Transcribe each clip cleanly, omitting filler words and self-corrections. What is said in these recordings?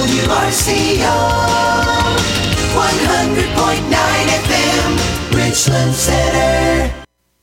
WRCO 100.9 FM, Richland Center.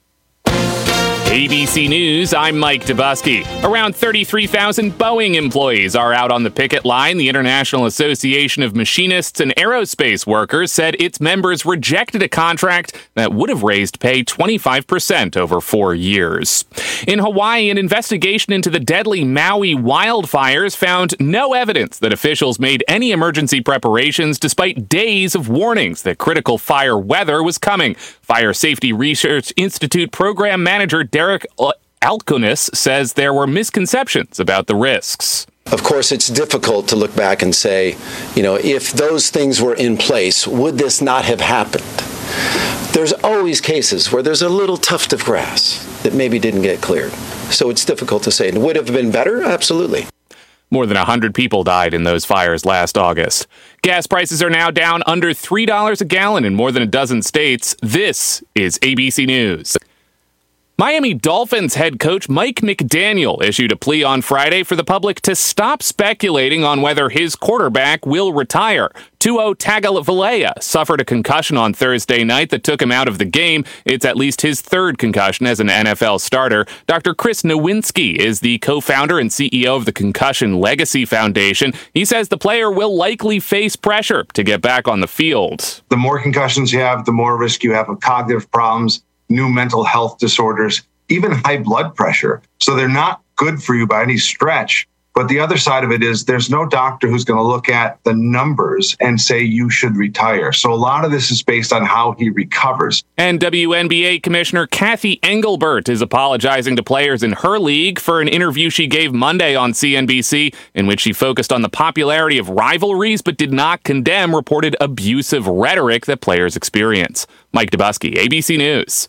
ABC News, I'm Mike Dubusky. Around 33,000 Boeing employees are out on the picket line. The International Association of Machinists and Aerospace Workers said its members rejected a contract that would have raised pay 25% over 4 years. In Hawaii, an investigation into the deadly Maui wildfires found no evidence that officials made any emergency preparations despite days of warnings that critical fire weather was coming. Fire Safety Research Institute program manager Derek Alconis says there were misconceptions about the risks. Of course, it's difficult to look back and say, if those things were in place, would this not have happened? There's always cases where there's a little tuft of grass that maybe didn't get cleared. So it's difficult to say. Would it have been better? Absolutely. More than 100 people died in those fires last August. Gas prices are now down under $3 a gallon in more than a dozen states. This is ABC News. Miami Dolphins head coach Mike McDaniel issued a plea on Friday for the public to stop speculating on whether his quarterback will retire. Tua Tagovailoa suffered a concussion on Thursday night that took him out of the game. It's at least his third concussion as an NFL starter. Dr. Chris Nowinski is the co-founder and CEO of the Concussion Legacy Foundation. He says the player will likely face pressure to get back on the field. The more concussions you have, the more risk you have of cognitive problems, new mental health disorders, even high blood pressure. So they're not good for you by any stretch. But the other side of it is there's no doctor who's going to look at the numbers and say you should retire. So a lot of this is based on how he recovers. And WNBA Commissioner Kathy Engelbert is apologizing to players in her league for an interview she gave Monday on CNBC in which she focused on the popularity of rivalries but did not condemn reported abusive rhetoric that players experience. Mike Dubusky, ABC News.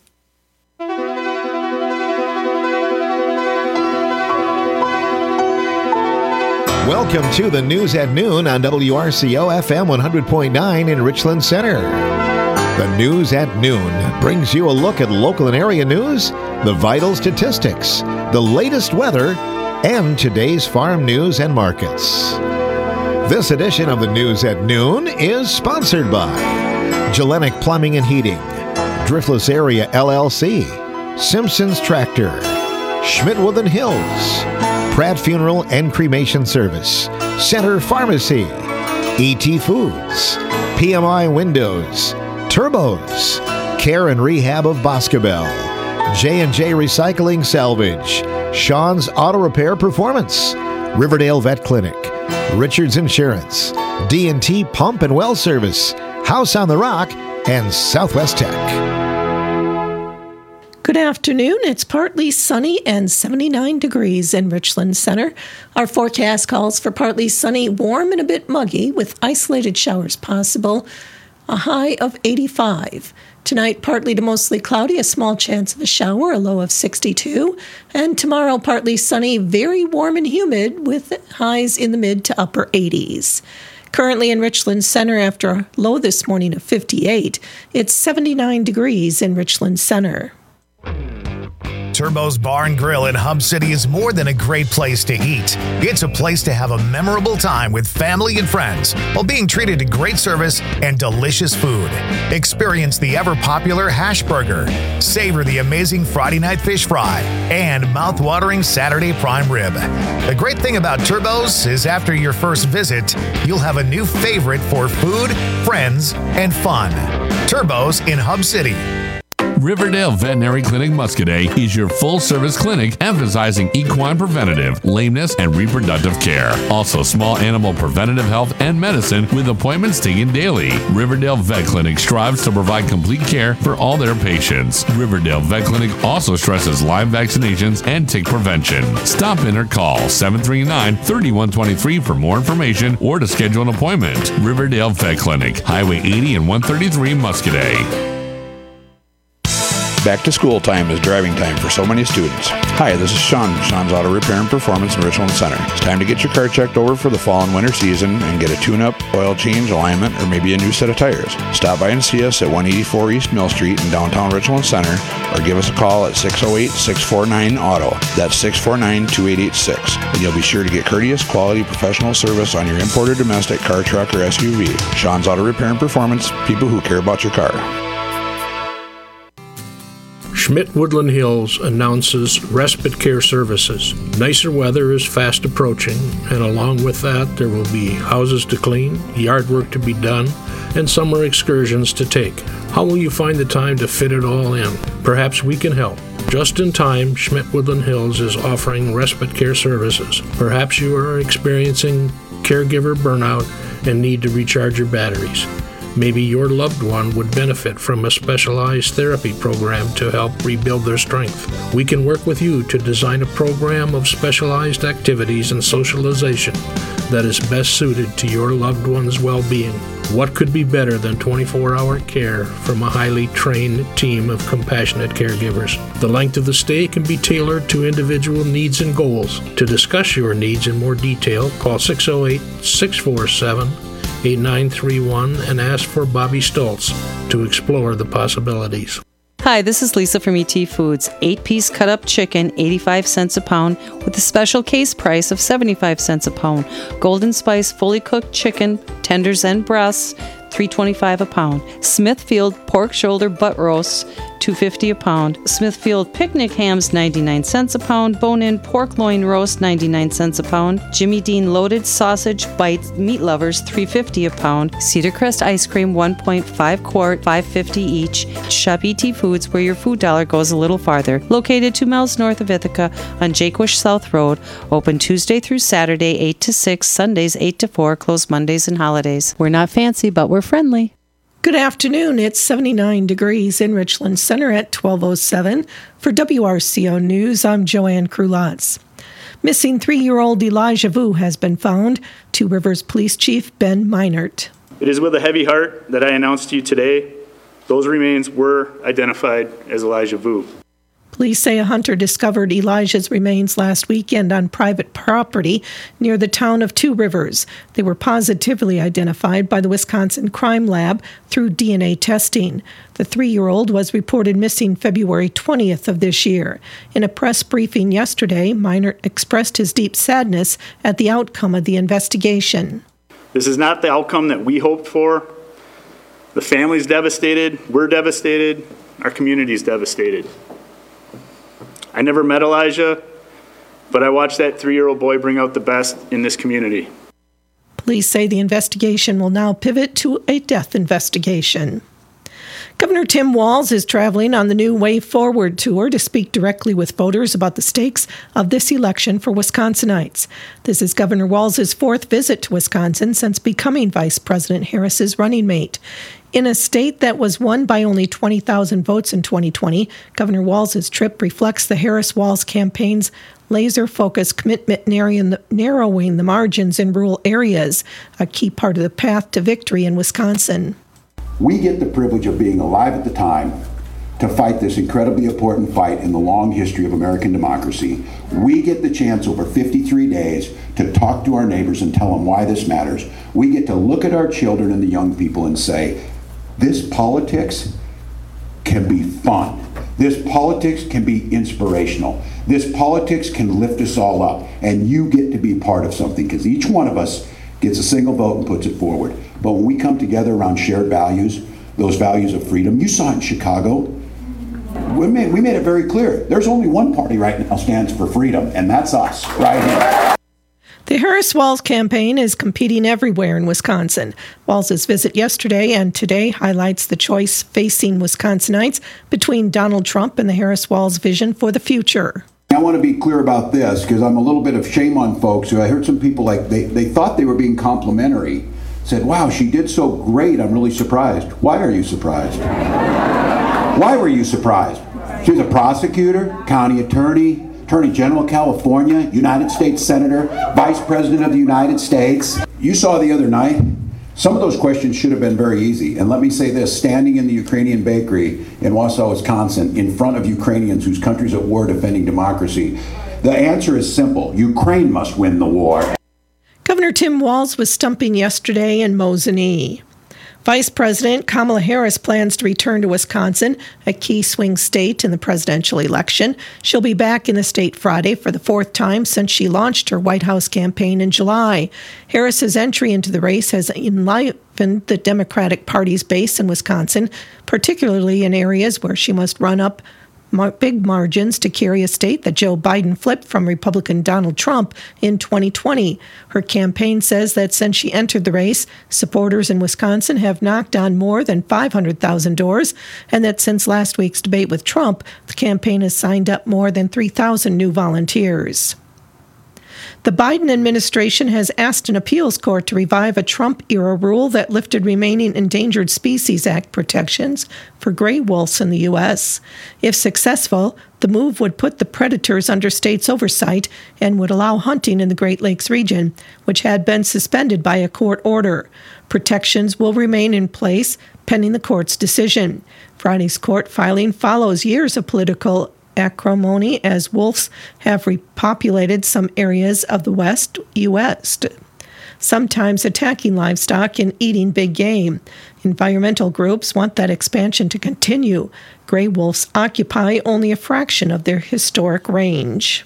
Welcome to the News at Noon on WRCO FM 100.9 in Richland Center. The News at Noon brings you a look at local and area news, the vital statistics, the latest weather, and today's farm news and markets. This edition of the News at Noon is sponsored by Gelenic Plumbing and Heating, Driftless Area LLC, Simpsons Tractor, Schmidt-Wood & Hills, Pratt Funeral and Cremation Service, Center Pharmacy, E.T. Foods, PMI Windows, Turbos, Care and Rehab of Boscobel, J&J Recycling Salvage, Sean's Auto Repair Performance, Riverdale Vet Clinic, Richards Insurance, D&T Pump and Well Service, House on the Rock, and Southwest Tech. Good afternoon. It's partly sunny and 79 degrees in Richland Center. Our forecast calls for partly sunny, warm, and a bit muggy with isolated showers possible. A high of 85. Tonight, partly to mostly cloudy, a small chance of a shower, a low of 62. And tomorrow, partly sunny, very warm and humid with highs in the mid to upper 80s. Currently in Richland Center, after a low this morning of 58, it's 79 degrees in Richland Center. Turbo's Bar and Grill in Hub City is more than a great place to eat. It's a place to have a memorable time with family and friends while being treated to great service and delicious food. Experience the ever-popular hash burger, savor the amazing Friday night fish fry, and mouth-watering Saturday prime rib. The great thing about Turbo's is after your first visit, you'll have a new favorite for food, friends, and fun. Turbo's in Hub City. Riverdale Veterinary Clinic Muscadet is your full-service clinic emphasizing equine preventative, lameness, and reproductive care. Also, small animal preventative health and medicine with appointments taken daily. Riverdale Vet Clinic strives to provide complete care for all their patients. Riverdale Vet Clinic also stresses Lyme vaccinations and tick prevention. Stop in or call 739-3123 for more information or to schedule an appointment. Riverdale Vet Clinic, Highway 80 and 133 Muscadet. Back to school time is driving time for so many students. Hi, this is Sean from Sean's Auto Repair and Performance in Richland Center. It's time to get your car checked over for the fall and winter season and get a tune-up, oil change, alignment, or maybe a new set of tires. Stop by and see us at 184 East Mill Street in downtown Richland Center, or give us a call at 608-649-AUTO. That's 649-2886. And you'll be sure to get courteous, quality, professional service on your imported domestic car, truck, or SUV. Sean's Auto Repair and Performance, people who care about your car. Schmidt Woodland Hills announces respite care services. Nicer weather is fast approaching, and along with that, there will be houses to clean, yard work to be done, and summer excursions to take. How will you find the time to fit it all in? Perhaps we can help. Just in time, Schmidt Woodland Hills is offering respite care services. Perhaps you are experiencing caregiver burnout and need to recharge your batteries. Maybe your loved one would benefit from a specialized therapy program to help rebuild their strength. We can work with you to design a program of specialized activities and socialization that is best suited to your loved one's well-being. What could be better than 24-hour care from a highly trained team of compassionate caregivers? The length of the stay can be tailored to individual needs and goals. To discuss your needs in more detail, call 608-647-8931 and ask for Bobby Stoltz to explore the possibilities. Hi, this is Lisa from ET Foods. 8-piece cut-up chicken, 85 cents a pound, with a special case price of 75 cents a pound. Golden Spice fully cooked chicken, tenders and breasts, $3.25 a pound. Smithfield pork shoulder butt roasts, $2.50 a pound. Smithfield picnic hams, 99 cents a pound. Bone-in pork loin roast, 99 cents a pound. Jimmy Dean loaded sausage bites, meat lovers, $3.50 a pound. Cedar Crest ice cream, 1.5 quart, $5.50 each. Shop ET Foods, where your food dollar goes a little farther. Located 2 miles north of Ithaca on Jakewish South Road. Open Tuesday through Saturday, 8 to 6, Sundays 8 to 4, closed Mondays and holidays. We're not fancy, but we're friendly. Good afternoon. It's 79 degrees in Richland Center at 12:07. For WRCO News, I'm Joanne Krulatz. Missing 3-year-old Elijah Vu has been found. Two Rivers Police Chief Ben Meinert. It is with a heavy heart that I announce to you today those remains were identified as Elijah Vu. Police say a hunter discovered Elijah's remains last weekend on private property near the town of Two Rivers. They were positively identified by the Wisconsin Crime Lab through DNA testing. The 3-year-old was reported missing February 20th of this year. In a press briefing yesterday, Meinert expressed his deep sadness at the outcome of the investigation. This is not the outcome that we hoped for. The family's devastated, we're devastated, our community's devastated. I never met Elijah, but I watched that 3-year-old boy bring out the best in this community. Police say the investigation will now pivot to a death investigation. Governor Tim Walz is traveling on the new Way Forward tour to speak directly with voters about the stakes of this election for Wisconsinites. This is Governor Walz's 4th visit to Wisconsin since becoming Vice President Harris's running mate. In a state that was won by only 20,000 votes in 2020, Governor Walz's trip reflects the Harris-Walz campaign's laser-focused commitment narrowing the margins in rural areas, a key part of the path to victory in Wisconsin. We get the privilege of being alive at the time to fight this incredibly important fight in the long history of American democracy. We get the chance over 53 days to talk to our neighbors and tell them why this matters. We get to look at our children and the young people and say, this politics can be fun. This politics can be inspirational. This politics can lift us all up. And you get to be part of something because each one of us gets a single vote and puts it forward. But when we come together around shared values, those values of freedom, you saw it in Chicago. We made it very clear. There's only one party right now stands for freedom, and that's us, right here. The Harris-Walz campaign is competing everywhere in Wisconsin. Walz's visit yesterday and today highlights the choice facing Wisconsinites between Donald Trump and the Harris-Walz vision for the future. I want to be clear about this because I'm a little bit of shame on folks who I heard some people like they thought they were being complimentary. Said, wow, she did so great, I'm really surprised. Why are you surprised? Why were you surprised? She was a prosecutor, county attorney, Attorney General of California, United States Senator, Vice President of the United States. You saw the other night, Some of those questions should have been very easy. And let me say this, standing in the Ukrainian bakery in Wausau, Wisconsin, in front of Ukrainians whose country's at war defending democracy, the answer is simple. Ukraine must win the war. Governor Tim Walz was stumping yesterday in Mosinee. Vice President Kamala Harris plans to return to Wisconsin, a key swing state in the presidential election. She'll be back in the state Friday for the fourth time since she launched her White House campaign in July. Harris's entry into the race has enlivened the Democratic Party's base in Wisconsin, particularly in areas where she must run up big margins to carry a state that Joe Biden flipped from Republican Donald Trump in 2020. Her campaign says that since she entered the race, supporters in Wisconsin have knocked on more than 500,000 doors, and that since last week's debate with Trump, the campaign has signed up more than 3,000 new volunteers. The Biden administration has asked an appeals court to revive a Trump-era rule that lifted remaining Endangered Species Act protections for gray wolves in the U.S. If successful, the move would put the predators under states' oversight and would allow hunting in the Great Lakes region, which had been suspended by a court order. Protections will remain in place pending the court's decision. Friday's court filing follows years of political acrimony as wolves have repopulated some areas of the West U.S., sometimes attacking livestock and eating big game. Environmental groups want that expansion to continue. Gray wolves occupy only a fraction of their historic range.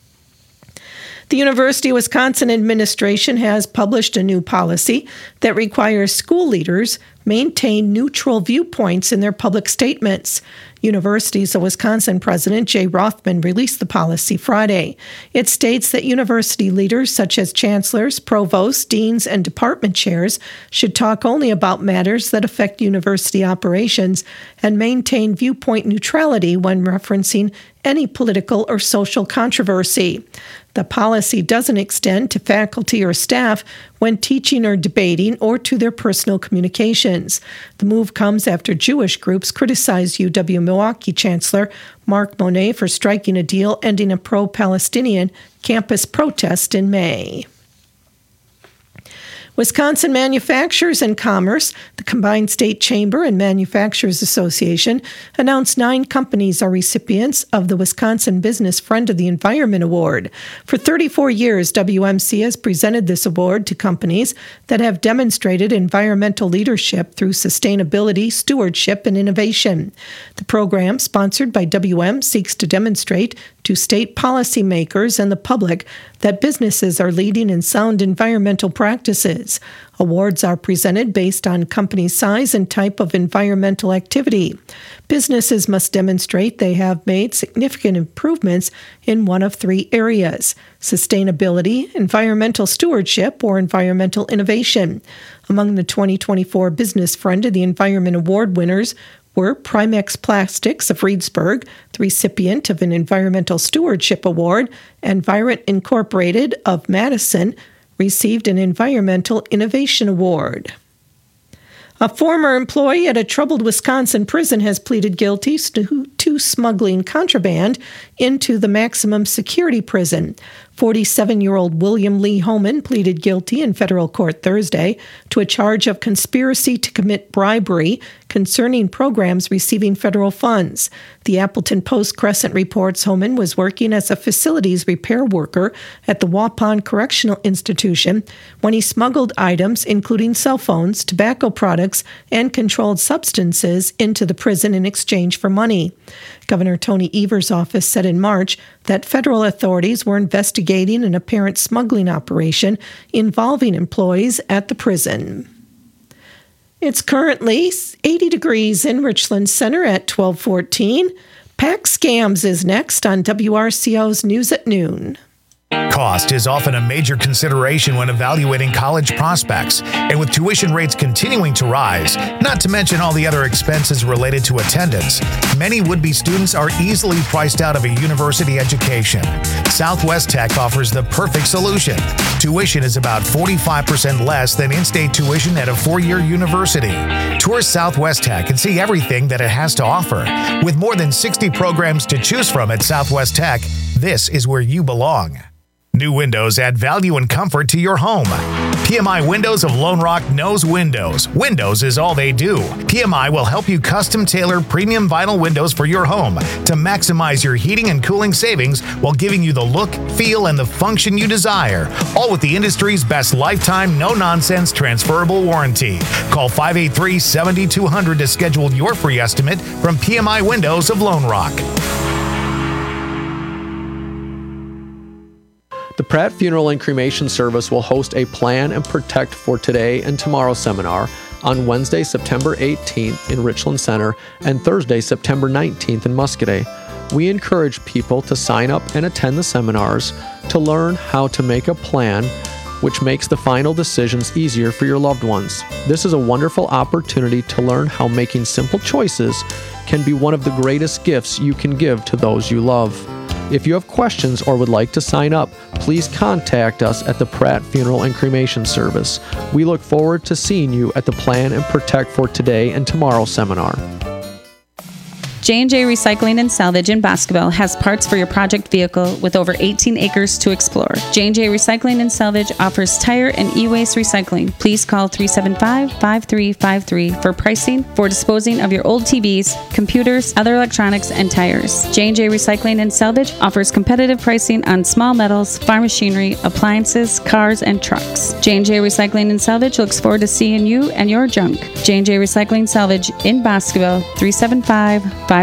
The University of Wisconsin administration has published a new policy that requires school leaders maintain neutral viewpoints in their public statements. Universities of Wisconsin President Jay Rothman released the policy Friday. It states that university leaders such as chancellors, provosts, deans, and department chairs should talk only about matters that affect university operations and maintain viewpoint neutrality when referencing any political or social controversy. The policy doesn't extend to faculty or staff when teaching or debating or to their personal communications. The move comes after Jewish groups criticized UW-Milwaukee Chancellor Mark Monet for striking a deal ending a pro-Palestinian campus protest in May. Wisconsin Manufacturers and Commerce, the Combined State Chamber and Manufacturers Association, announced 9 companies are recipients of the Wisconsin Business Friend of the Environment Award. For 34 years, WMC has presented this award to companies that have demonstrated environmental leadership through sustainability, stewardship, and innovation. The program, sponsored by WM, seeks to demonstrate to state policymakers and the public that businesses are leading in sound environmental practices. Awards are presented based on company size and type of environmental activity. Businesses must demonstrate they have made significant improvements in one of 3 areas: sustainability, environmental stewardship, or environmental innovation. Among the 2024 Business Friend of the Environment Award winners were Primex Plastics of Reedsburg, the recipient of an Environmental Stewardship Award, and Virent Incorporated of Madison received an Environmental Innovation Award. A former employee at a troubled Wisconsin prison has pleaded guilty to smuggling contraband into the maximum security prison. 47-year-old William Lee Homan pleaded guilty in federal court Thursday to a charge of conspiracy to commit bribery concerning programs receiving federal funds. The Appleton Post-Crescent reports Homan was working as a facilities repair worker at the Waupun Correctional Institution when he smuggled items including cell phones, tobacco products, and controlled substances into the prison in exchange for money. Governor Tony Evers' office said in March that federal authorities were investigating an apparent smuggling operation involving employees at the prison. It's currently 80 degrees in Richland Center at 12:14. PAC Scams is next on WRCO's News at Noon. Cost is often a major consideration when evaluating college prospects, and with tuition rates continuing to rise, not to mention all the other expenses related to attendance, many would-be students are easily priced out of a university education. Southwest Tech offers the perfect solution. Tuition is about 45% less than in-state tuition at a 4-year university. Tour Southwest Tech and see everything that it has to offer. With more than 60 programs to choose from at Southwest Tech, this is where you belong. New windows add value and comfort to your home. PMI Windows of Lone Rock knows windows. Windows is all they do. PMI will help you custom tailor premium vinyl windows for your home to maximize your heating and cooling savings while giving you the look, feel, and the function you desire. All with the industry's best lifetime, no-nonsense, transferable warranty. Call 583-7200 to schedule your free estimate from PMI Windows of Lone Rock. The Pratt Funeral and Cremation Service will host a Plan and Protect for Today and Tomorrow seminar on Wednesday, September 18th in Richland Center and Thursday, September 19th in Muscoda. We encourage people to sign up and attend the seminars to learn how to make a plan which makes the final decisions easier for your loved ones. This is a wonderful opportunity to learn how making simple choices can be one of the greatest gifts you can give to those you love. If you have questions or would like to sign up, please contact us at the Pratt Funeral and Cremation Service. We look forward to seeing you at the Plan and Protect for Today and Tomorrow seminar. J&J Recycling and Salvage in Boscobel has parts for your project vehicle with over 18 acres to explore. J&J Recycling and Salvage offers tire and e-waste recycling. Please call 375-5353 for pricing for disposing of your old TVs, computers, other electronics, and tires. J&J Recycling and Salvage offers competitive pricing on small metals, farm machinery, appliances, cars, and trucks. J&J Recycling and Salvage looks forward to seeing you and your junk. J&J Recycling Salvage in Boscobel, 375-5353.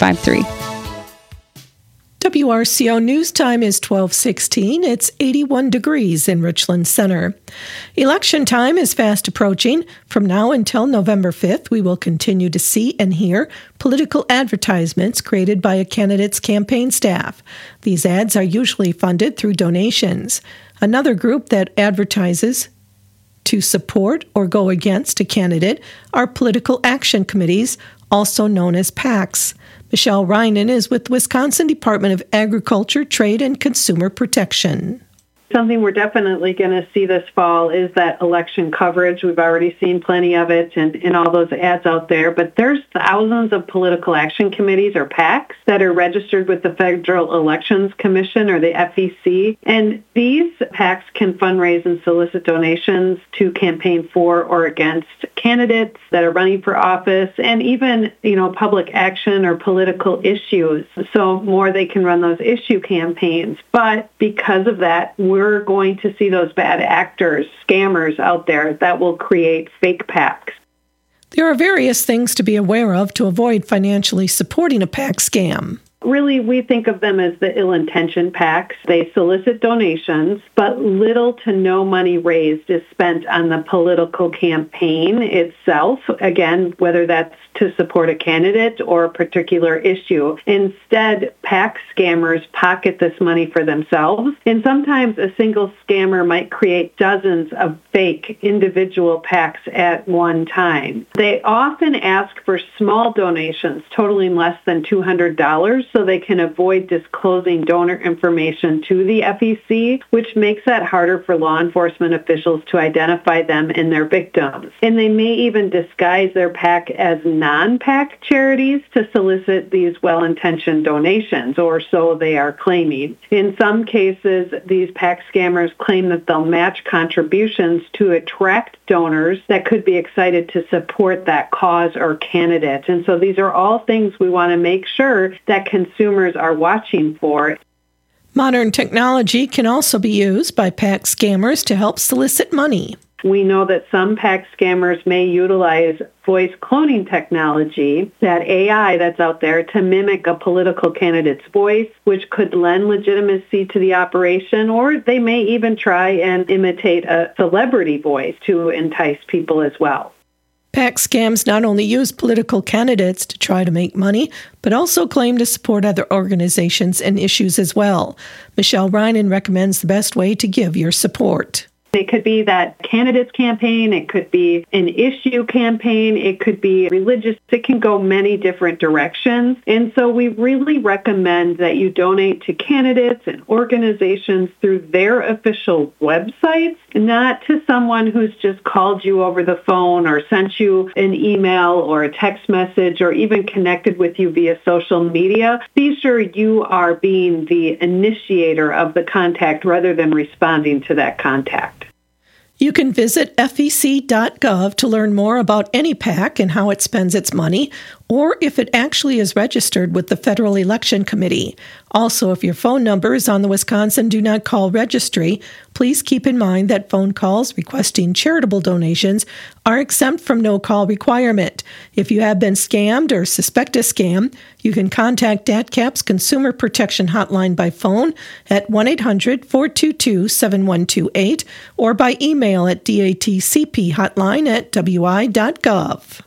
WRCO News Time is 12:16. It's 81 degrees in Richland Center. Election time is fast approaching. From now until November 5th, we will continue to see and hear political advertisements created by a candidate's campaign staff. These ads are usually funded through donations. Another group that advertises to support or go against a candidate are political action committees, also known as PACs. Michelle Reinen is with Wisconsin Department of Agriculture, Trade, and Consumer Protection. Something we're definitely going to see this fall is that election coverage. We've already seen plenty of it and all those ads out there, but there's thousands of political action committees or PACs that are registered with the Federal Elections Commission or the FEC, and these PACs can fundraise and solicit donations to campaign for or against candidates that are running for office and even, public action or political issues. So more they can run those issue campaigns. But because of that, we're going to see those bad actors, scammers out there that will create fake PACs. There are various things to be aware of to avoid financially supporting a PAC scam. Really, we think of them as the ill-intentioned PACs. They solicit donations, but little to no money raised is spent on the political campaign itself. Again, whether that's to support a candidate or a particular issue. Instead, PAC scammers pocket this money for themselves, and sometimes a single scammer might create dozens of fake individual PACs at one time. They often ask for small donations totaling less than $200 so they can avoid disclosing donor information to the FEC, which makes that harder for law enforcement officials to identify them and their victims. And they may even disguise their PAC as non-PAC charities to solicit these well-intentioned donations, or so they are claiming. In some cases, these PAC scammers claim that they'll match contributions to attract donors that could be excited to support that cause or candidate. And so these are all things we want to make sure that consumers are watching for. Modern technology can also be used by PAC scammers to help solicit money. We know that some PAC scammers may utilize voice cloning technology, that AI that's out there, to mimic a political candidate's voice, which could lend legitimacy to the operation, or they may even try and imitate a celebrity voice to entice people as well. PAC scams not only use political candidates to try to make money, but also claim to support other organizations and issues as well. Michelle Reinen recommends the best way to give your support. It could be that candidate's campaign, it could be an issue campaign, it could be religious, it can go many different directions. And so we really recommend that you donate to candidates and organizations through their official websites, not to someone who's just called you over the phone or sent you an email or a text message or even connected with you via social media. Be sure you are being the initiator of the contact rather than responding to that contact. You can visit fec.gov to learn more about any PAC and how it spends its money, or if it actually is registered with the Federal Election Committee. Also, if your phone number is on the Wisconsin Do Not Call registry, please keep in mind that phone calls requesting charitable donations are exempt from no-call requirement. If you have been scammed or suspect a scam, you can contact DATCAP's Consumer Protection Hotline by phone at 1-800-422-7128 or by email at datcphotline@wi.gov.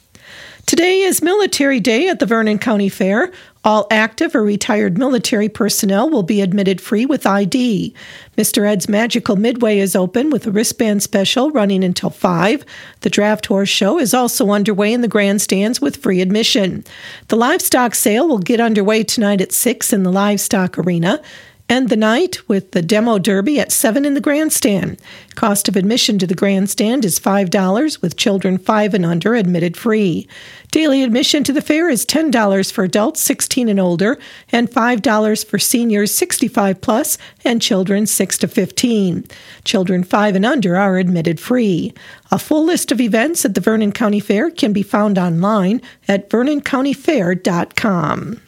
Today is Military Day at the Vernon County Fair. All active or retired military personnel will be admitted free with ID. Mr. Ed's Magical Midway is open with a wristband special running until 5. The Draft Horse Show is also underway in the grandstands with free admission. The livestock sale will get underway tonight at 6 in the Livestock Arena. End the night with the Demo Derby at 7 in the grandstand. Cost of admission to the grandstand is $5, with children 5 and under admitted free. Daily admission to the fair is $10 for adults 16 and older, and $5 for seniors 65 plus and children 6 to 15. Children 5 and under are admitted free. A full list of events at the Vernon County Fair can be found online at vernoncountyfair.com.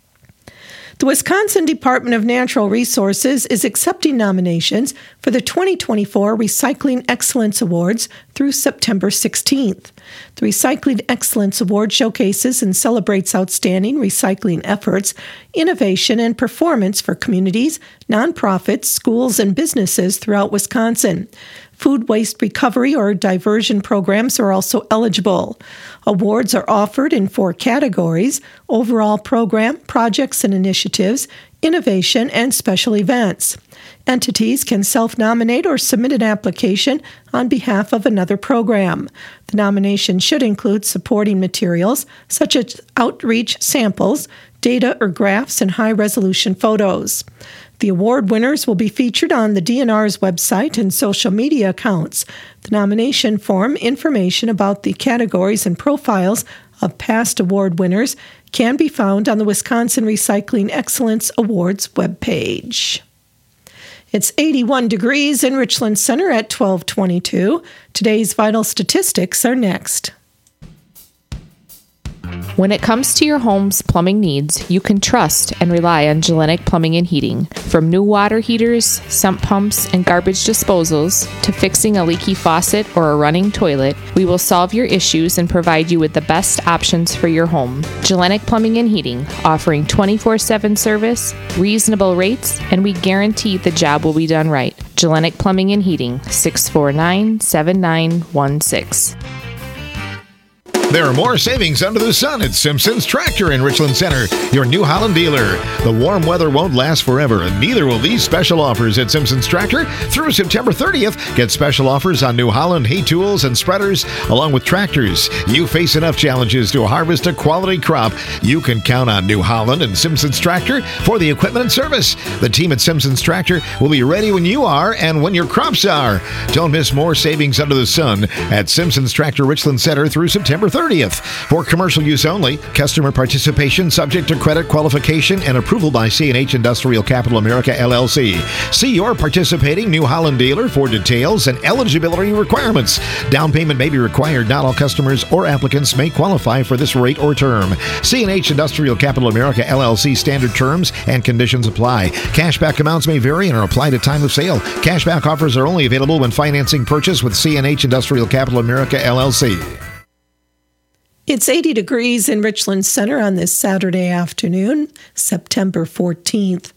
The Wisconsin Department of Natural Resources is accepting nominations for the 2024 Recycling Excellence Awards through September 16th. The Recycling Excellence Award showcases and celebrates outstanding recycling efforts, innovation, and performance for communities, nonprofits, schools, and businesses throughout Wisconsin. Food waste recovery or diversion programs are also eligible. Awards are offered in 4 categories: overall program, projects and initiatives, innovation, and special events. Entities can self-nominate or submit an application on behalf of another program. The nomination should include supporting materials such as outreach samples, data or graphs, and high-resolution photos. The award winners will be featured on the DNR's website and social media accounts. The nomination form, information about the categories and profiles of past award winners can be found on the Wisconsin Recycling Excellence Awards webpage. It's 81 degrees in Richland Center at 12:22. Today's vital statistics are next. When it comes to your home's plumbing needs, you can trust and rely on Gellenic Plumbing and Heating. From new water heaters, sump pumps, and garbage disposals, to fixing a leaky faucet or a running toilet, we will solve your issues and provide you with the best options for your home. Gellenic Plumbing and Heating, offering 24/7 service, reasonable rates, and we guarantee the job will be done right. Gellenic Plumbing and Heating, 649-7916. There are more savings under the sun at Simpson's Tractor in Richland Center, your New Holland dealer. The warm weather won't last forever, and neither will these special offers at Simpson's Tractor. Through September 30th, get special offers on New Holland hay tools and spreaders, along with tractors. You face enough challenges to harvest a quality crop. You can count on New Holland and Simpson's Tractor for the equipment and service. The team at Simpson's Tractor will be ready when you are and when your crops are. Don't miss more savings under the sun at Simpson's Tractor Richland Center through September 30th. For commercial use only, customer participation subject to credit qualification and approval by C&H Industrial Capital America, LLC. See your participating New Holland dealer for details and eligibility requirements. Down payment may be required. Not all customers or applicants may qualify for this rate or term. C&H Industrial Capital America, LLC standard terms and conditions apply. Cashback amounts may vary and are applied at time of sale. Cashback offers are only available when financing purchase with C&H Industrial Capital America, LLC. It's 80 degrees in Richland Center on this Saturday afternoon, September 14th.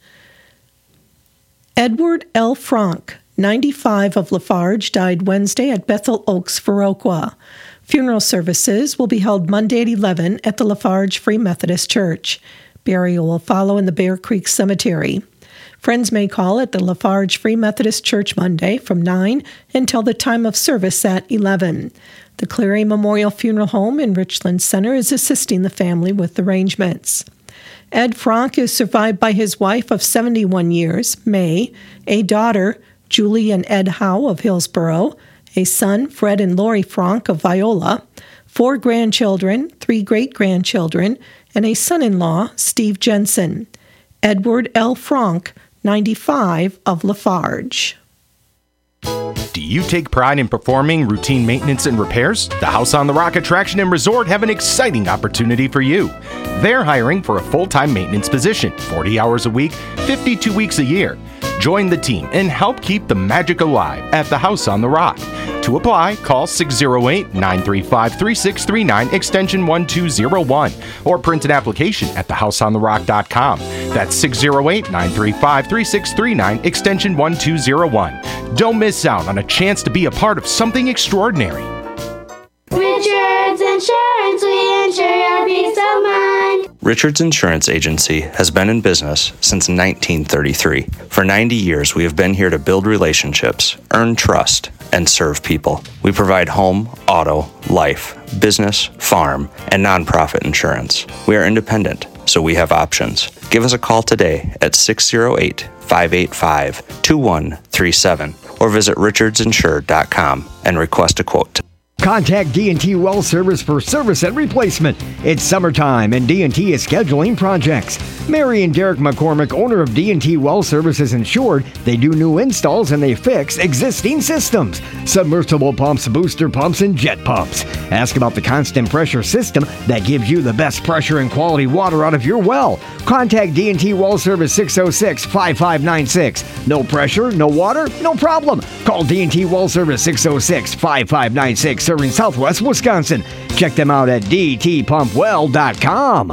Edward L. Frank, 95 of Lafarge, died Wednesday at Bethel Oaks, Viroqua. Funeral services will be held Monday at 11 at the Lafarge Free Methodist Church. Burial will follow in the Bear Creek Cemetery. Friends may call at the Lafarge Free Methodist Church Monday from 9 until the time of service at 11. The Cleary Memorial Funeral Home in Richland Center is assisting the family with arrangements. Ed Frank is survived by his wife of 71 years, May, a daughter, Julie and Ed Howe of Hillsboro, a son, Fred and Lori Frank of Viola, 4 grandchildren, 3 great-grandchildren, and a son-in-law, Steve Jensen. Edward L. Frank, 95 of Lafarge. Do you take pride in performing routine maintenance and repairs? The House on the Rock Attraction and Resort have an exciting opportunity for you. They're hiring for a full-time maintenance position, 40 hours a week, 52 weeks a year. Join the team and help keep the magic alive at the House on the Rock. To apply, call 608-935-3639, extension 1201, or print an application at thehouseontherock.com. That's 608-935-3639, extension 1201. Don't miss out on a chance to be a part of something extraordinary. Richards Insurance, we insure your peace of mind. Richards Insurance Agency has been in business since 1933. For 90 years, we have been here to build relationships, earn trust, and serve people. We provide home, auto, life, business, farm, and nonprofit insurance. We are independent, so we have options. Give us a call today at 608-585-2137 or visit richardsinsure.com and request a quote. Contact D&T Well Service for service and replacement. It's summertime and D&T is scheduling projects. Mary and Derek McCormick, owner of D&T Well Service, is insured. They do new installs and they fix existing systems. Submersible pumps, booster pumps, and jet pumps. Ask about the constant pressure system that gives you the best pressure and quality water out of your well. Contact D&T Well Service 606-5596. No pressure, no water, no problem. Call D&T Well Service 606-5596. Serving Southwest Wisconsin. Check them out at dtpumpwell.com.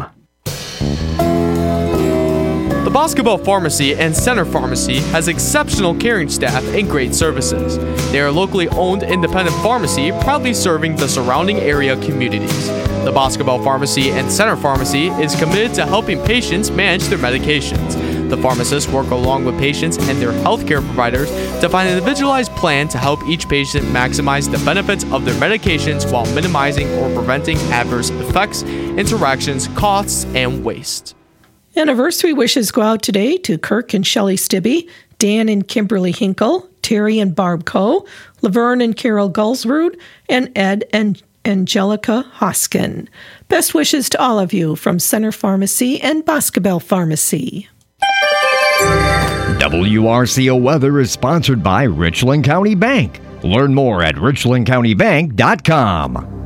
The Boscobel Pharmacy and Center Pharmacy has exceptional caring staff and great services. They are a locally owned independent pharmacy proudly serving the surrounding area communities. The Boscobel Pharmacy and Center Pharmacy is committed to helping patients manage their medications. The pharmacists work along with patients and their healthcare providers to find an individualized plan to help each patient maximize the benefits of their medications while minimizing or preventing adverse effects, interactions, costs, and waste. Anniversary wishes go out today to Kirk and Shelley Stibbe, Dan and Kimberly Hinkle, Terry and Barb Coe, Laverne and Carol Gulsrud, and Ed and Angelica Hoskin. Best wishes to all of you from Center Pharmacy and Boscobel Pharmacy. WRCO Weather is sponsored by Richland County Bank. Learn more at richlandcountybank.com.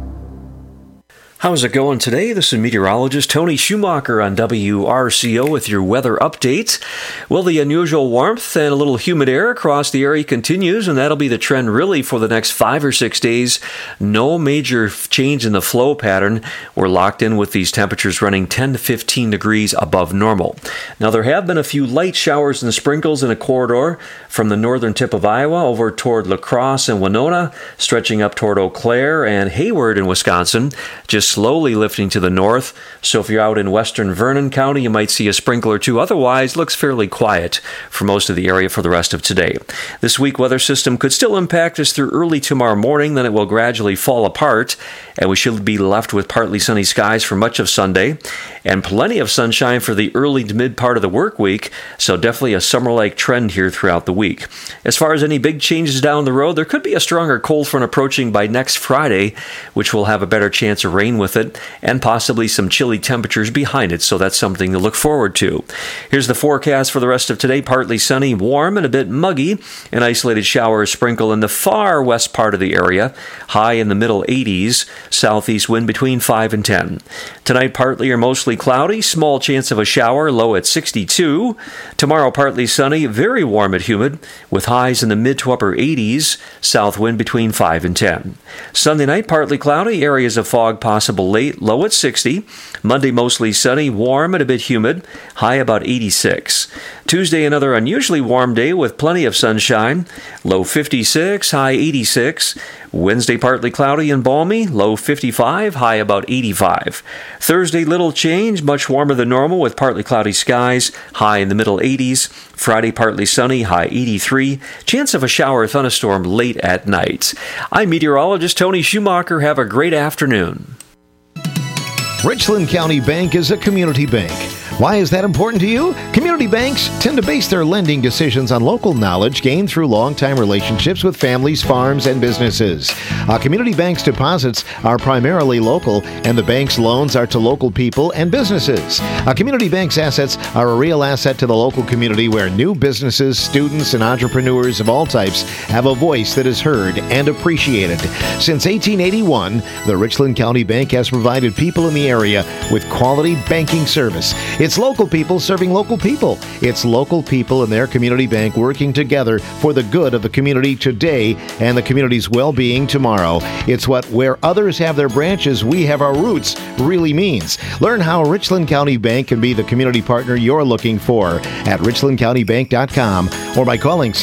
How's it going today? This is meteorologist Tony Schumacher on WRCO with your weather update. Well, the unusual warmth and a little humid air across the area continues, and that'll be the trend really for the next 5 or 6 days. No major change in the flow pattern. We're locked in with these temperatures running 10 to 15 degrees above normal. Now, there have been a few light showers and sprinkles in a corridor from the northern tip of Iowa over toward La Crosse and Winona, stretching up toward Eau Claire and Hayward in Wisconsin, just slowly lifting to the north. So if you're out in western Vernon County, you might see a sprinkle or two. Otherwise, looks fairly quiet for most of the area for the rest of today. This weak weather system could still impact us through early tomorrow morning, then it will gradually fall apart, and we should be left with partly sunny skies for much of Sunday, and plenty of sunshine for the early to mid part of the work week, so definitely a summer-like trend here throughout the week. As far as any big changes down the road, there could be a stronger cold front approaching by next Friday, which will have a better chance of rain with it, and possibly some chilly temperatures behind it, so that's something to look forward to. Here's the forecast for the rest of today. Partly sunny, warm, and a bit muggy. An isolated shower or sprinkle in the far west part of the area. High in the middle 80s. Southeast wind between 5 and 10. Tonight, partly or mostly cloudy. Small chance of a shower, low at 62. Tomorrow, partly sunny, very warm and humid, with highs in the mid to upper 80s. South wind between 5 and 10. Sunday night, partly cloudy. Areas of fog possible late, low at 60. Monday, mostly sunny, warm and a bit humid, high about 86. Tuesday, another unusually warm day with plenty of sunshine, low 56, high 86. Wednesday, partly cloudy and balmy, low 55, high about 85. Thursday, little change, much warmer than normal with partly cloudy skies, high in the middle 80s. Friday, partly sunny, high 83. Chance of a shower or thunderstorm late at night. I'm meteorologist Tony Schumacher. Have a great afternoon. Richland County Bank is a community bank. Why is that important to you? Community banks tend to base their lending decisions on local knowledge gained through long-time relationships with families, farms, and businesses. Community banks' deposits are primarily local, and the bank's loans are to local people and businesses. Community bank's assets are a real asset to the local community where new businesses, students, and entrepreneurs of all types have a voice that is heard and appreciated. Since 1881, the Richland County Bank has provided people in the area with quality banking service. It's local people serving local people. It's local people and their community bank working together for the good of the community today and the community's well-being tomorrow. It's what where others have their branches, we have our roots really means. Learn how Richland County Bank can be the community partner you're looking for at richlandcountybank.com or by calling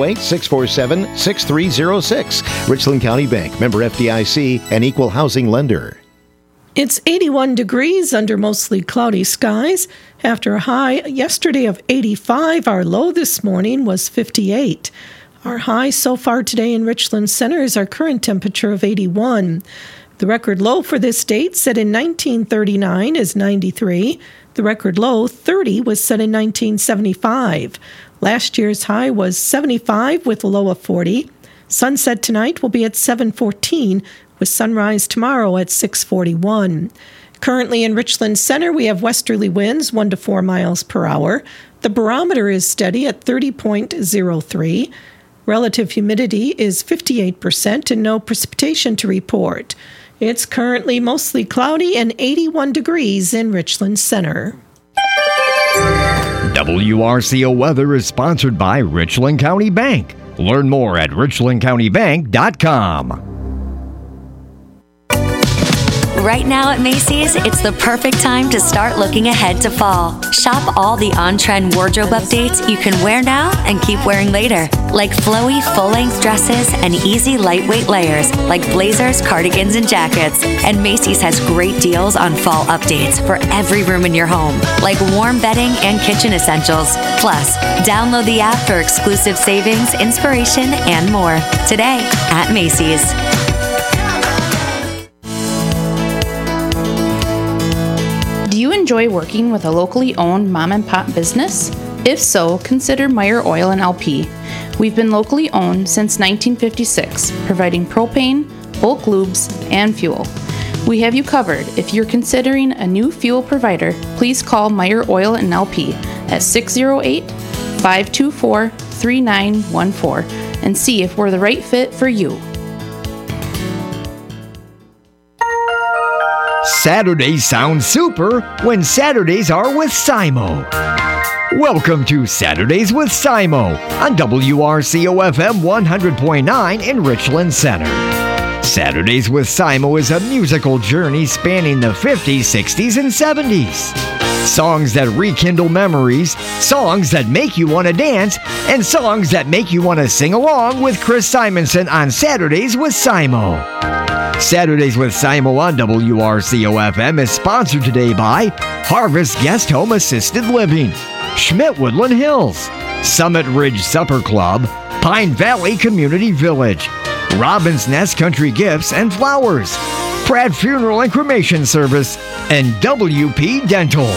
608-647-6306. Richland County Bank, member FDIC, and equal housing lender. It's 81 degrees under mostly cloudy skies. After a high yesterday of 85, our low this morning was 58. Our high so far today in Richland Center is our current temperature of 81. The record low for this date, set in 1939, is 93. The record low, 30, was set in 1975. Last year's high was 75 with a low of 40. Sunset tonight will be at 7:14, with sunrise tomorrow at 6:41. Currently in Richland Center, we have westerly winds 1 to 4 miles per hour. The barometer is steady at 30.03. Relative humidity is 58% and no precipitation to report. It's currently mostly cloudy and 81 degrees in Richland Center. WRCO weather is sponsored by Richland County Bank. Learn more at richlandcountybank.com. Right now at Macy's, it's the perfect time to start looking ahead to fall. Shop all the on-trend wardrobe updates you can wear now and keep wearing later, like flowy full-length dresses and easy lightweight layers like blazers, cardigans, and jackets. And Macy's has great deals on fall updates for every room in your home, like warm bedding and kitchen essentials. Plus, download the app for exclusive savings, inspiration, and more today at Macy's. Do you enjoy working with a locally owned mom-and-pop business? If so, consider Meyer Oil & LP. We've been locally owned since 1956, providing propane, bulk lubes, and fuel. We have you covered. If you're considering a new fuel provider, please call Meyer Oil & LP at 608-524-3914 and see if we're the right fit for you. Saturdays sound super when Saturdays are with Simo. Welcome to Saturdays with Simo on WRCO FM 100.9 in Richland Center. Saturdays with Simo is a musical journey spanning the 50s, 60s, and 70s. Songs that rekindle memories, songs that make you want to dance, and songs that make you want to sing along with Chris Simonson on Saturdays with Simo. Saturdays with Simo on WRCO FM is sponsored today by Harvest Guest Home Assisted Living, Schmidt Woodland Hills, Summit Ridge Supper Club, Pine Valley Community Village, Robin's Nest Country Gifts and Flowers, Pratt Funeral and Cremation Service, and WP Dental.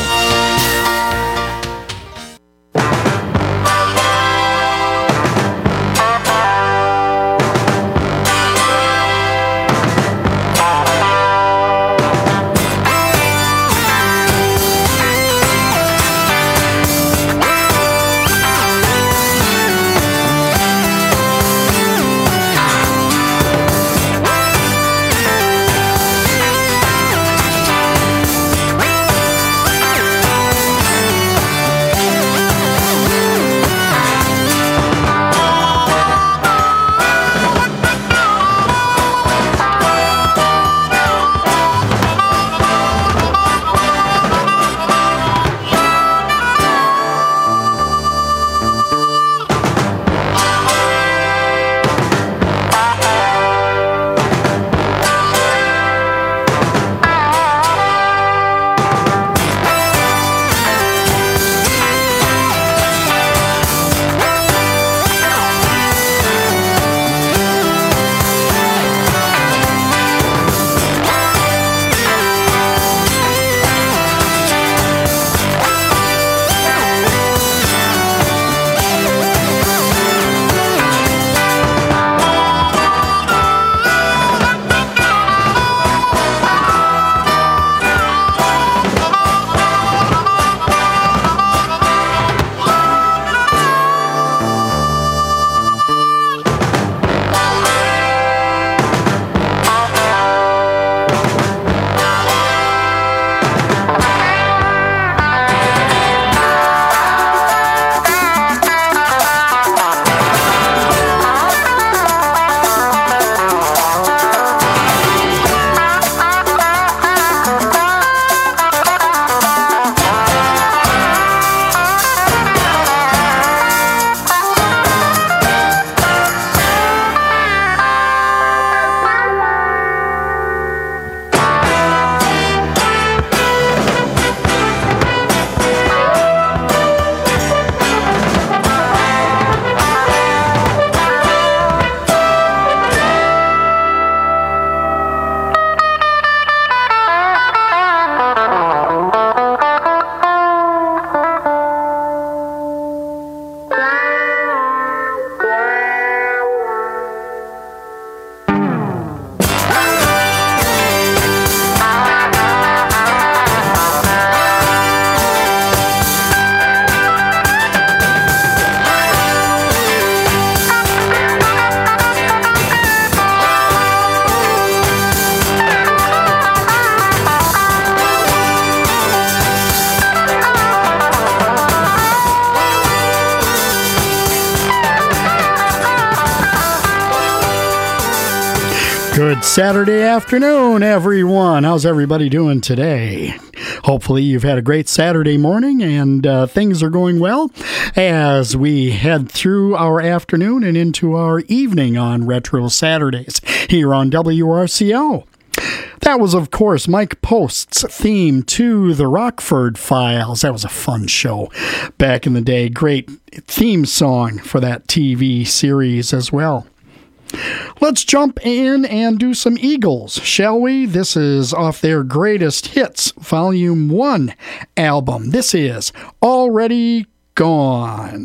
Good Saturday afternoon, everyone. How's everybody doing today? Hopefully you've had a great Saturday morning and things are going well as we head through our afternoon and into our evening on Retro Saturdays here on WRCO. That was, of course, Mike Post's theme to the Rockford Files. That was a fun show back in the day. Great theme song for that TV series as well. Let's jump in and do some Eagles, shall we? This is off their Greatest Hits, Volume 1 album. This is Already Gone.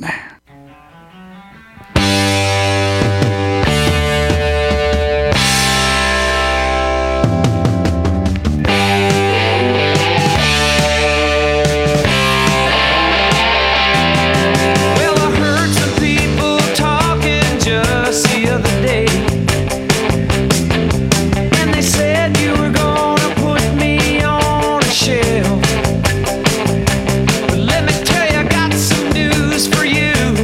Let me tell you, I got some news for you.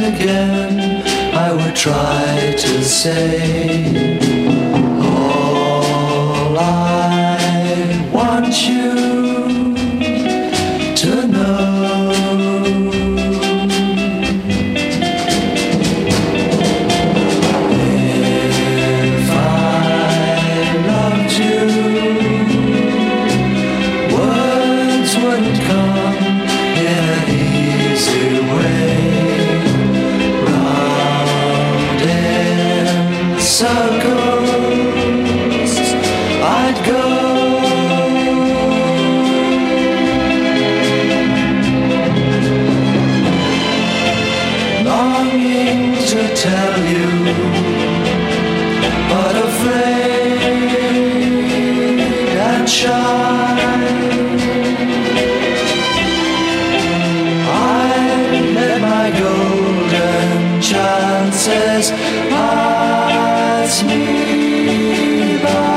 again I would try to say all I want you to know. If I loved you, words wouldn't come in an easy way. Round in circles I'd go. Longing to tell you, but afraid and shy. I let my golden chances pass me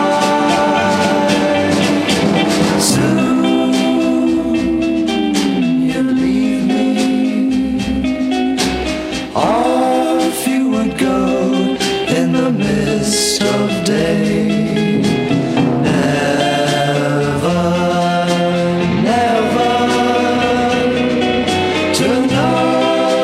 by. Soon you leave me. Off you would go in the mist of day. Never, never to know.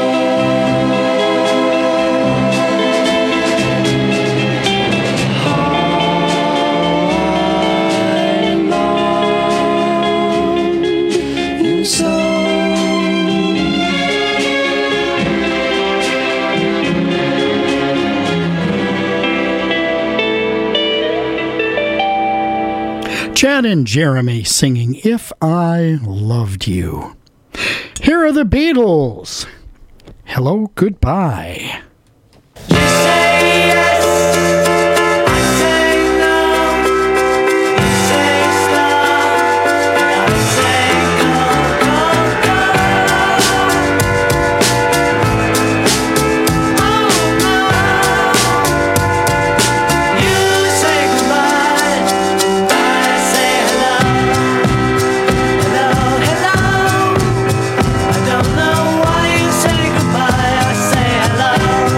I love you so. Chad and Jeremy singing If I Loved You. Here are the Beatles. Hello, goodbye. I don't know why you say goodbye. I say hello.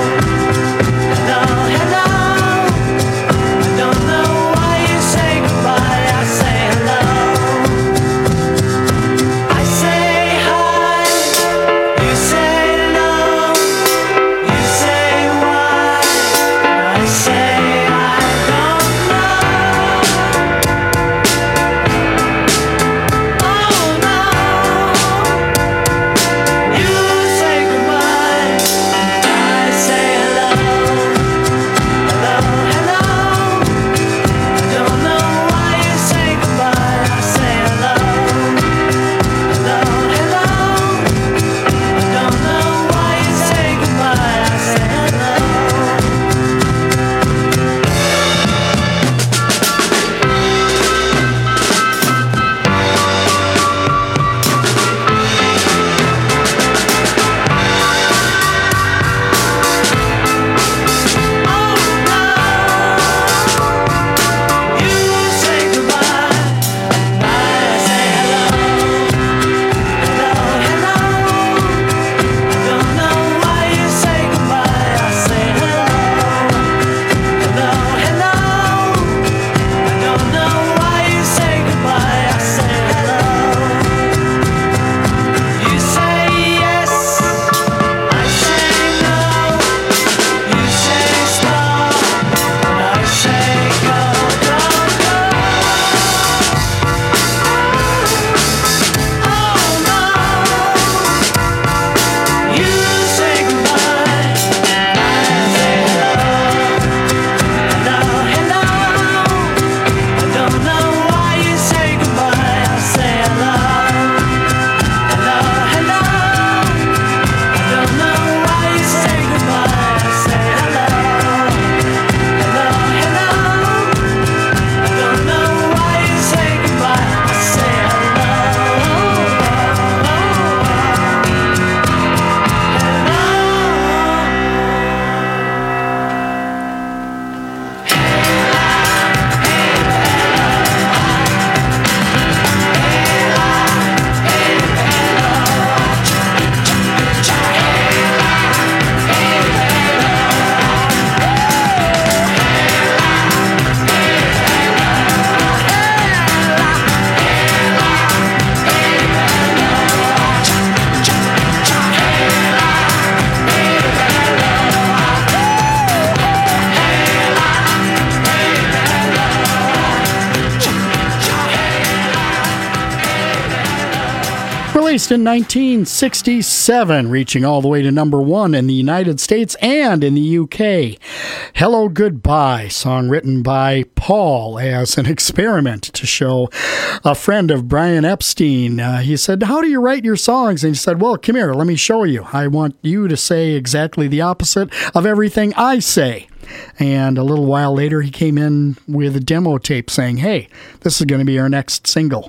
Released in 1967, reaching all the way to number 1 in the United States and in the UK. Hello Goodbye, song written by Paul as an experiment to show a friend of Brian Epstein. He said, how do you write your songs? And he said, well, come here, let me show you. I want you to say exactly the opposite of everything I say. And a little while later, he came in with a demo tape saying, hey, this is going to be our next single.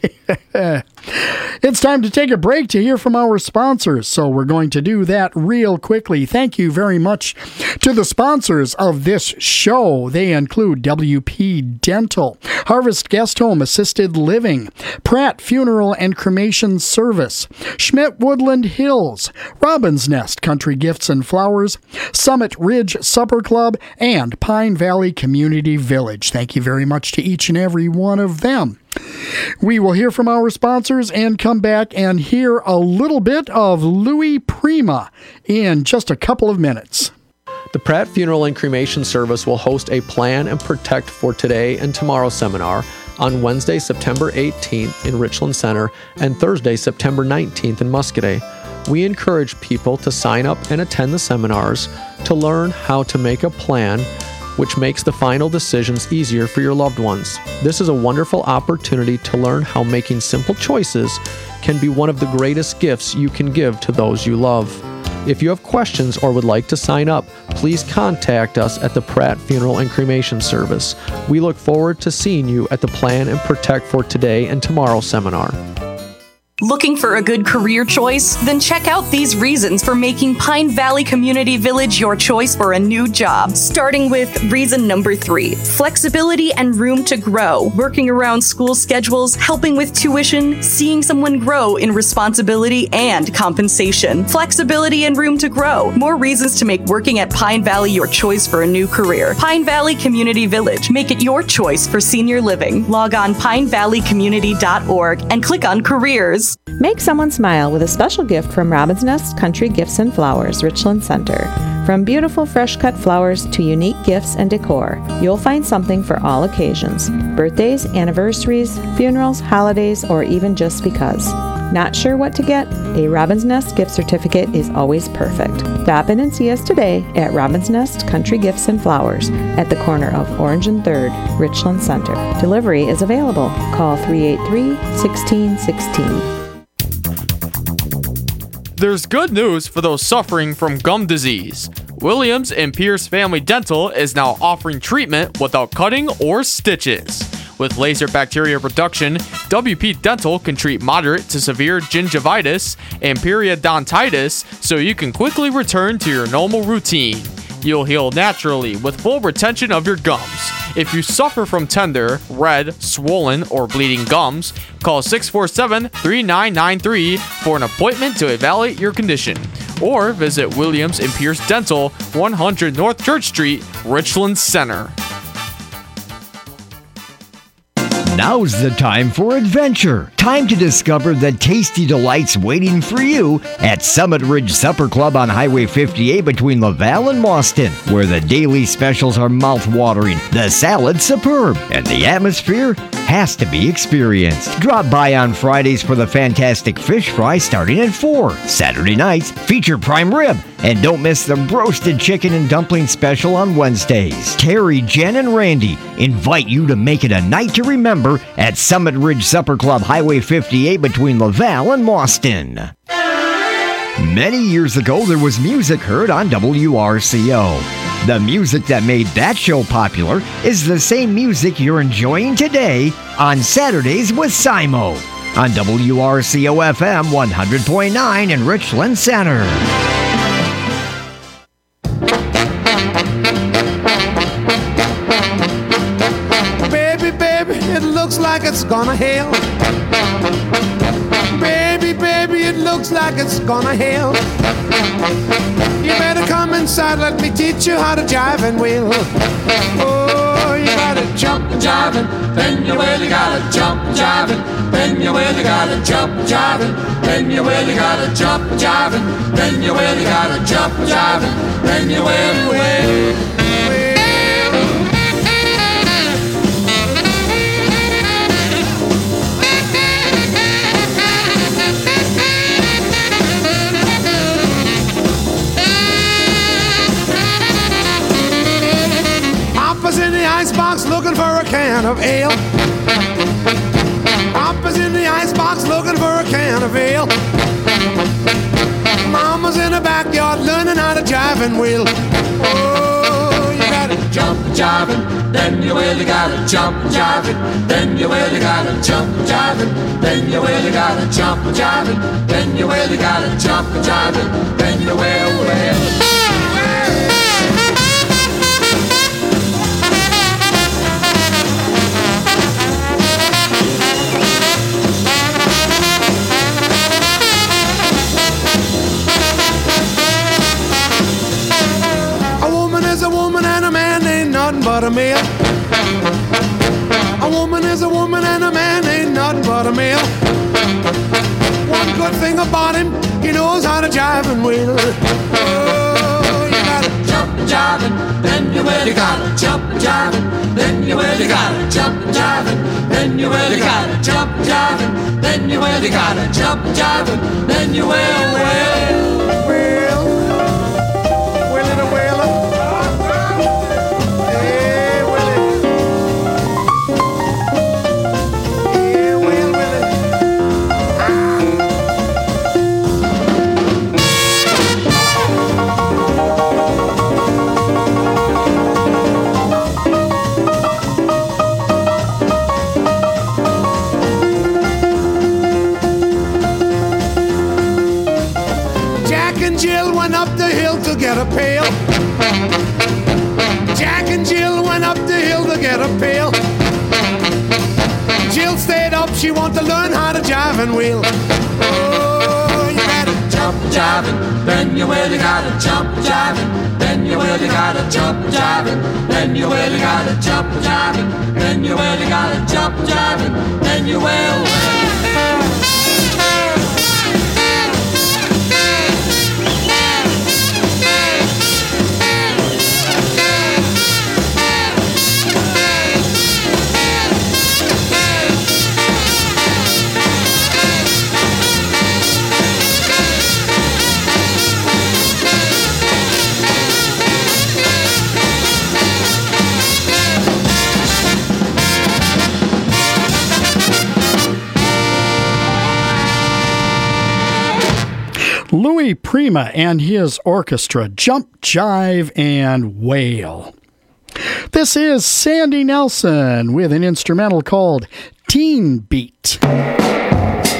It's time to take a break to hear from our sponsors, so we're going to do that real quickly. Thank you very much to the sponsors of this show. They include WP Dental, Harvest Guest Home Assisted Living, Pratt Funeral and Cremation Service, Schmidt Woodland Hills, Robin's Nest Country Gifts and Flowers, Summit Ridge Supper Club, and Pine Valley Community Village. Thank you very much to each and every one of them. We will hear from our sponsors and come back and hear a little bit of Louis Prima in just a couple of minutes. The Pratt Funeral and Cremation Service will host a Plan and Protect for Today and Tomorrow seminar on Wednesday, September 18th in Richland Center and Thursday, September 19th in Muscadet. We encourage people to sign up and attend the seminars to learn how to make a plan which makes the final decisions easier for your loved ones. This is a wonderful opportunity to learn how making simple choices can be one of the greatest gifts you can give to those you love. If you have questions or would like to sign up, please contact us at the Pratt Funeral and Cremation Service. We look forward to seeing you at the Plan and Protect for Today and Tomorrow seminar. Looking for a good career choice? Then check out these reasons for making Pine Valley Community Village your choice for a new job. Starting with reason number 3, flexibility and room to grow. Working around school schedules, helping with tuition, seeing someone grow in responsibility and compensation. Flexibility and room to grow. More reasons to make working at Pine Valley your choice for a new career. Pine Valley Community Village. Make it your choice for senior living. Log on pinevalleycommunity.org and click on careers. Make someone smile with a special gift from Robin's Nest Country Gifts and Flowers, Richland Center. From beautiful fresh-cut flowers to unique gifts and decor, you'll find something for all occasions. Birthdays, anniversaries, funerals, holidays, or even just because. Not sure what to get? A Robin's Nest gift certificate is always perfect. Stop in and see us today at Robin's Nest Country Gifts and Flowers at the corner of Orange and 3rd, Richland Center. Delivery is available. Call 383-1616. There's good news for those suffering from gum disease. Williams and Pierce Family Dental is now offering treatment without cutting or stitches. With laser bacteria reduction, WP Dental can treat moderate to severe gingivitis and periodontitis so you can quickly return to your normal routine. You'll heal naturally with full retention of your gums. If you suffer from tender, red, swollen, or bleeding gums, call 647-3993 for an appointment to evaluate your condition. Or visit Williams and Pierce Dental, 100 North Church Street, Richland Center. Now's the time for adventure. Time to discover the tasty delights waiting for you at Summit Ridge Supper Club on Highway 58 between Laval and Mauston, where the daily specials are mouth-watering, the salad superb, and the atmosphere has to be experienced. Drop by on Fridays for the fantastic fish fry starting at 4. Saturday nights feature prime rib, and don't miss the roasted chicken and dumpling special on Wednesdays. Terry, Jen, and Randy invite you to make it a night to remember at Summit Ridge Supper Club, Highway 58 between Laval and Mauston. Many years ago, there was music heard on WRCO. The music that made that show popular is the same music you're enjoying today on Saturdays with Simo on WRCO FM 100.9 in Richland Center. It looks like it's gonna hail. Baby, it looks like it's gonna hail. You better come inside, let me teach you how to jive and wheel. Oh, you gotta jump and jive and then you really gotta jump and jive and then you really gotta jump and jive and then you really gotta jump and jive and then you really gotta jump and jive and then you really. icebox looking for a can of ale. Papa's in the icebox looking for a can of ale. Mama's in the backyard learning how to jive and wheel. Oh, you gotta jump jiving, then you really gotta jump jiving, then you really gotta jump jiving, then you really gotta jump jiving, then you really gotta jump jiving, then you will. But a male. A woman is a woman and a man ain't nothing but a male. One good thing about him, he knows how to jive and wheel. Oh, you gotta jump jiving, then you really gotta jump jiving, then you really gotta jump jiving, then you really gotta jump jiving, then you really gotta jump jiving, then you will. Get a pail. Jack and Jill went up the hill to get a pail. Jill stayed up, she wanted to learn how to jive and wheel. Oh, you gotta jump jiving, then you really gotta jump jiving, then you really gotta jump jiving, then you really gotta jump jiving, then you really gotta jump jiving, then you will. Louis Prima and his orchestra, Jump, Jive, and Wail. This is Sandy Nelson with an instrumental called Teen Beat.